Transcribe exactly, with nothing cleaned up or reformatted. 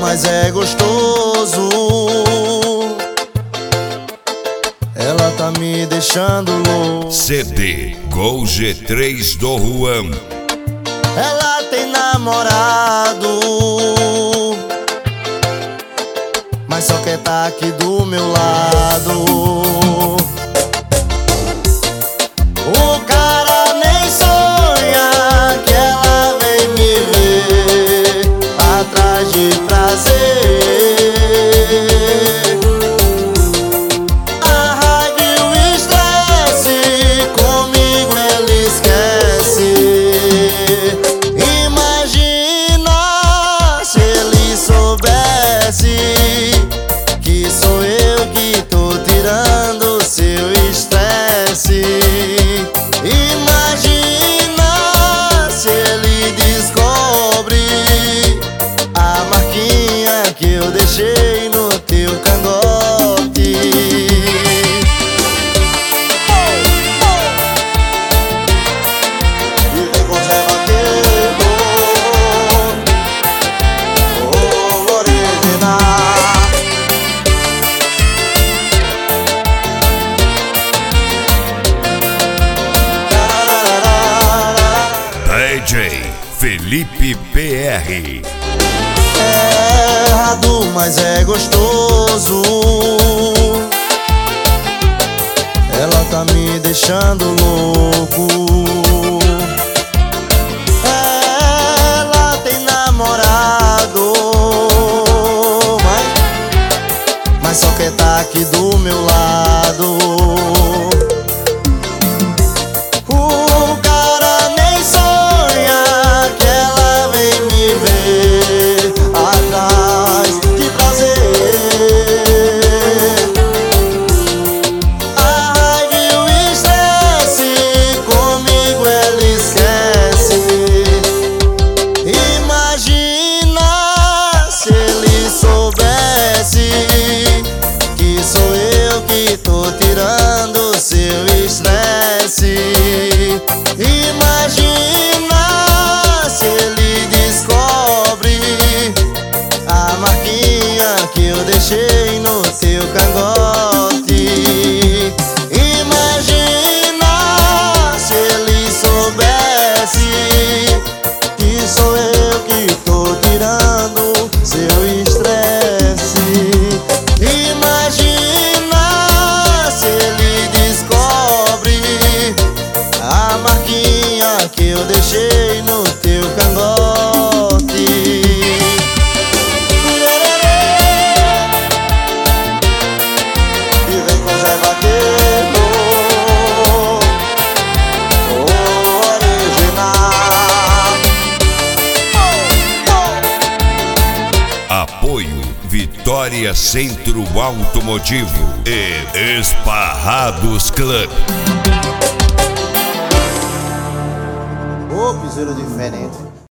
mas é gostoso. Ela tá me deixando louco. C D Gol G três do Juan. Ela tem namorado, mas só quer tá aqui do meu lado. O cara nem sonha que ela vem me ver atrás de prazer. A raiva e o estresse comigo ele esquece. Imagina se ele soubesse que sou eu que tô tirando seu estresse. Imagina se ele descobre a marquinha que eu deixei no teu cangote. E vem com Zé Vaqueiro, o original. D J Felipe P R. É errado, mas é gostoso. Ela tá me deixando louco. Ela tem namorado, mas, mas só quer tá aqui do meu lado. O cara nem sonha que ela vem me ver atrás de prazer. A raiva e o estresse comigo ele esquece. Imagina se ele soubesse que sou eu que tô tirando seu estresse. Imagina se ele descobre a marquinha que eu deixei no teu cangote. Imagina se ele soubesse que sou eu que tô tirando seu estresse. Imagina se ele descobre a marquinha que eu deixei no teu cangote. E vem com Zé Vaqueiro, o original. Apoio Vitória Centro Automotivo e Esparrados Club. Ô, piseiro diferente.